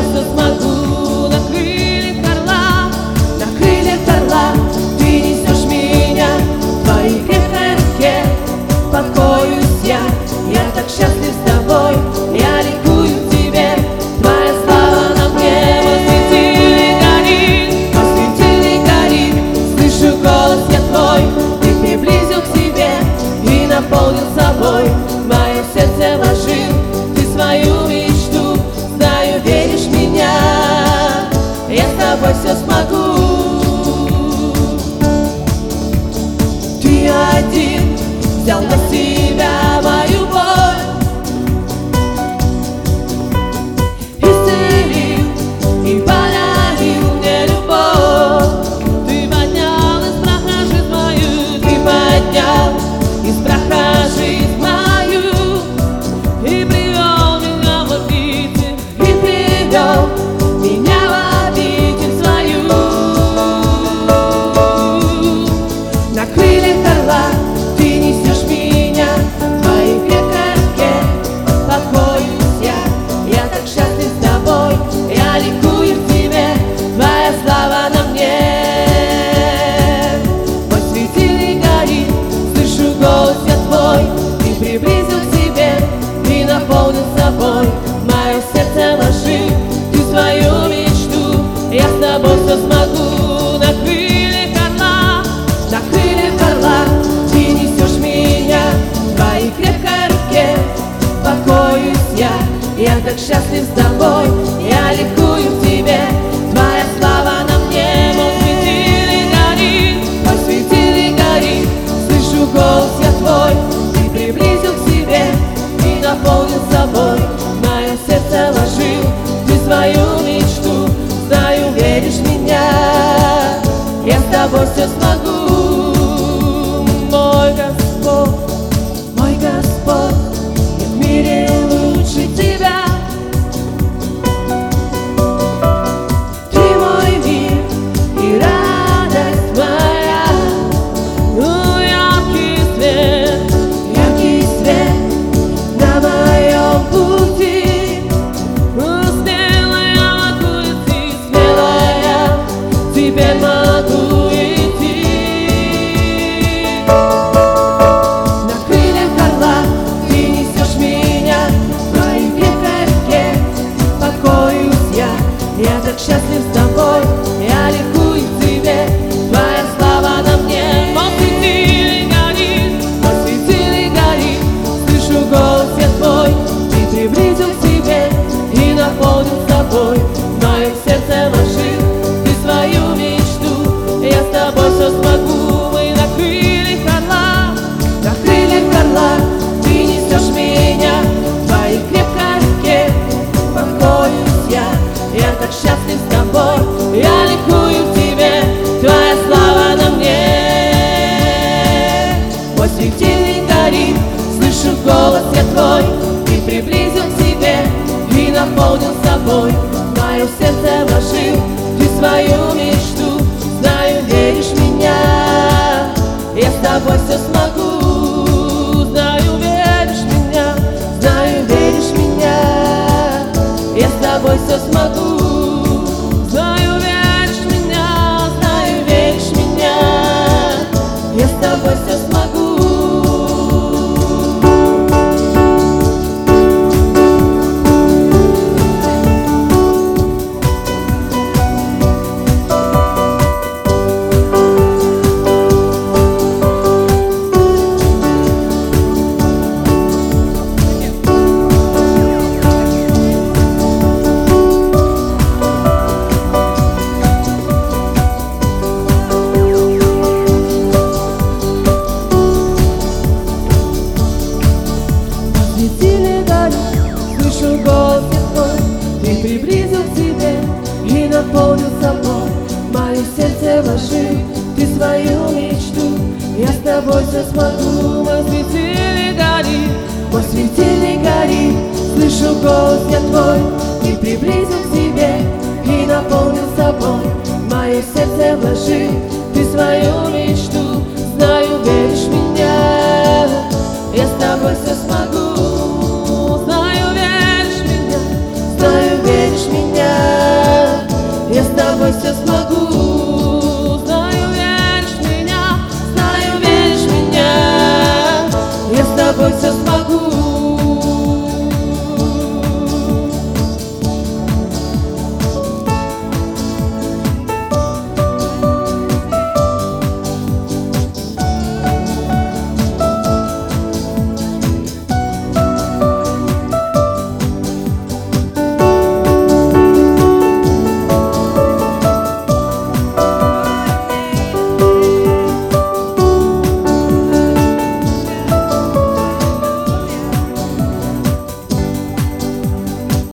все смогу. На крыльях орла ты несешь меня, в твоей крепкой руке покоюсь я так счастлив с тобой, я ликую в тебе, твоя слава на мне. Мой светильник горит, слышу голос я твой, ты приблизил к себе и наполнил собой, мое сердце вложил ты свою мечту, знаю, веришь в меня, я с тобой все смогу. Ты один взял на себя мою боль, исцелил и подарил мне любовь. Ты поднял из праха жизнь мою, ты поднял из праха жизнь мою и привел меня в обитель, и привел меня в обитель свою. На крыльях орла ты несешь меня, в твоей крепкой руке покоюсь я так счастлив с тобой, я ликую в тебе, твоя слава на мне. Мой светильник горит, слышу голос я твой, ты приблизил к себе и наполнил собой, мое сердце вложил ты свою мечту, я с тобой все смогу. На крыльях орла ты несешь меня, в твоей крепкой руке покоюсь я так счастлив с тобой, я ликую в тебе, твоя слава на мне. Мой светильник горит, слышу голос я твой, ты приблизил к себе и наполнил собой, мое сердце вложил ты свою мечту, знаю, веришь в меня, я с тобой все смогу. Мой Господь, нет в мире лучше тебя. Ты мой мир и радость моя, яркий свет на моем пути. Смело я могу идти, смело я теперь могу идти. На крыльях орла ты несешь меня, в твоей крепкой руке покоюсь я так счастлив с тобой, я ликую в тебе, твоя слава на мне. Мой светильник горит, слышу голос я твой, ты приблизил к себе и наполнил собой, мое сердце вложил ты свою мечту, я с тобой все смогу. Мы на крыльях орла ты несешь меня, в твоей крепкой руке покоюсь я так счастлив с тобой, я ликую в тебе, твоя слава на мне. Мой светильник горит, слышу голос я твой, ты приблизил к себе и наполнил собой, мое сердце вложил ты свою мечту, знаю, веришь в меня, я с тобой все смогу. Знаю, веришь в меня, я с тобой все смогу. Знаю, веришь в меня, я с тобой все смогу. Слышу голос твой, ты приблизил к себе и наполнил собой, мое сердце вложил ты свою мечту, я с тобой все смогу. Мой светильник горит, слышу голос я твой, ты приблизил к себе и наполнил собой, мое сердце вложил ты свою мечту, знаю, веришь в меня, я с тобой все смогу. Знаю, веришь в меня, твой все